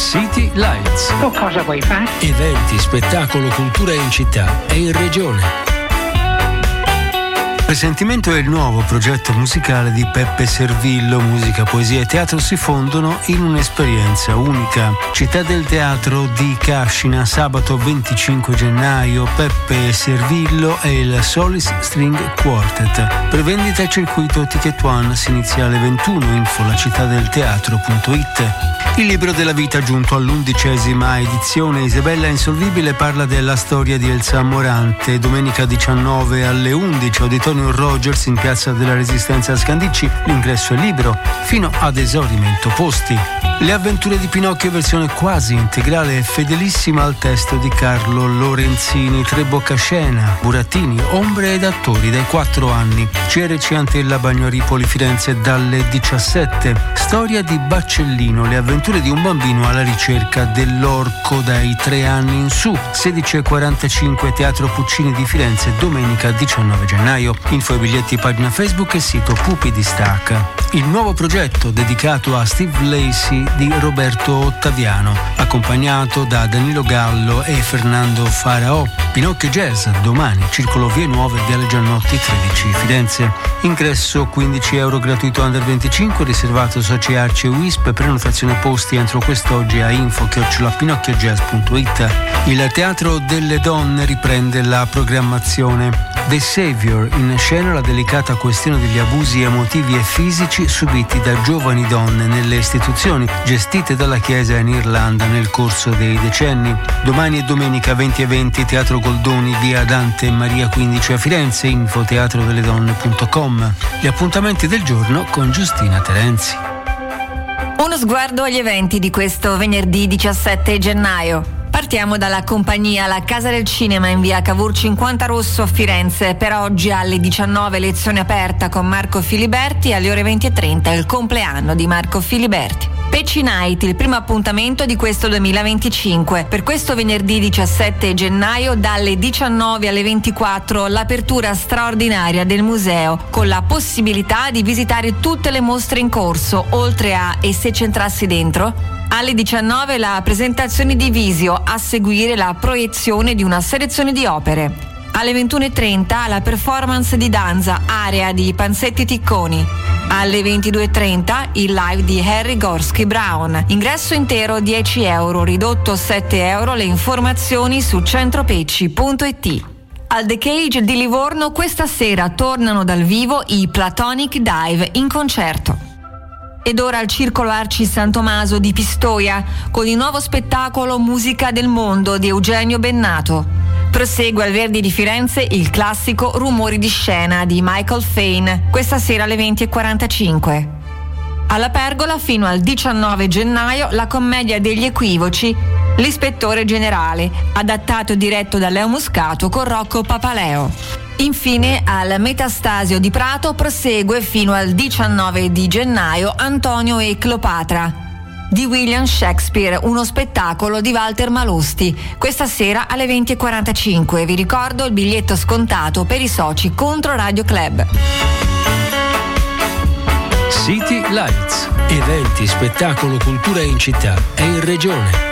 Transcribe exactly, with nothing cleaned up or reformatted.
City Lights. O cosa vuoi fare? Eventi, spettacolo, cultura in città e in regione. Presentimento è il nuovo progetto musicale di Peppe Servillo. Musica, poesia e teatro si fondono in un'esperienza unica. Città del Teatro di Cascina, sabato venticinque gennaio. Peppe Servillo e il Solis String Quartet. Prevendita circuito Ticket One, si inizia alle ventuno. Info la città del teatro punto it. Il libro della vita, giunto all'undicesima edizione. Isabella Insolvibile parla della storia di Elsa Morante. Domenica diciannove alle undici, Auditorio Rogers in Piazza della Resistenza a Scandicci. L'ingresso è libero fino ad esaurimento posti. Le avventure di Pinocchio, versione quasi integrale e fedelissima al testo di Carlo Lorenzini. Tre Boccascena, burattini, ombre ed attori dai quattro anni. C R C Antella Bagnoli Firenze dalle diciassette. Storia di Baccellino, le avventure di un bambino alla ricerca dell'orco dai tre anni in su. sedici e quarantacinque, Teatro Puccini di Firenze, domenica diciannove gennaio. Info e biglietti, pagina Facebook e sito Pupi di Stacca. Il nuovo progetto dedicato a Steve Lacy di Roberto Ottaviano, accompagnato da Danilo Gallo e Fernando Faraò. Pinocchio Jazz, domani, Circolo Vie Nuove, Viale Giannotti tredici, Firenze. Ingresso quindici euro, gratuito under venticinque, riservato soci Arci e W I S P. Prenotazione posti entro quest'oggi a info chiocciola pinocchiojazz punto it. Il Teatro delle Donne riprende la programmazione. The Savior, in scena la delicata questione degli abusi emotivi e fisici subiti da giovani donne nelle istituzioni gestite dalla Chiesa in Irlanda nel corso dei decenni. Domani e domenica venti e venti, Teatro Goldoni, via Dante Maria quindici a Firenze. Info teatro delle donne punto com. Gli appuntamenti del giorno con Giustina Terenzi. Uno sguardo agli eventi di questo venerdì diciassette gennaio. Partiamo dalla compagnia La Casa del Cinema in via Cavour cinquanta Rosso a Firenze. Per oggi alle diciannove lezione aperta con Marco Filiberti, alle ore venti e trenta il compleanno di Marco Filiberti. Pecci Night, il primo appuntamento di questo duemilaventicinque. Per questo venerdì diciassette gennaio dalle diciannove alle ventiquattro l'apertura straordinaria del museo con la possibilità di visitare tutte le mostre in corso, oltre a E se c'entrassi dentro? Alle diciannove la presentazione di Visio, a seguire la proiezione di una selezione di opere. Alle ventuno e trenta la performance di danza Area di Panzetti Ticconi. Alle ventidue e trenta il live di Harry Gorski Brown. Ingresso intero dieci euro, ridotto sette euro. Le informazioni su centropecci punto it. Al The Cage di Livorno questa sera tornano dal vivo i Platonic Dive in concerto. Ed ora al Circolo Arci San Tommaso di Pistoia con il nuovo spettacolo Musica del Mondo di Eugenio Bennato. Prosegue al Verdi di Firenze il classico Rumori di scena di Michael Fain, questa sera alle venti e quarantacinque. Alla Pergola fino al diciannove gennaio la commedia degli equivoci L'Ispettore Generale, adattato e diretto da Leo Muscato con Rocco Papaleo. Infine al Metastasio di Prato prosegue fino al diciannove di gennaio Antonio e Cleopatra di William Shakespeare, uno spettacolo di Walter Malosti, questa sera alle venti e quarantacinque. Vi ricordo il biglietto scontato per i soci contro Radio Club. City Lights, eventi, spettacolo, cultura in città e in regione.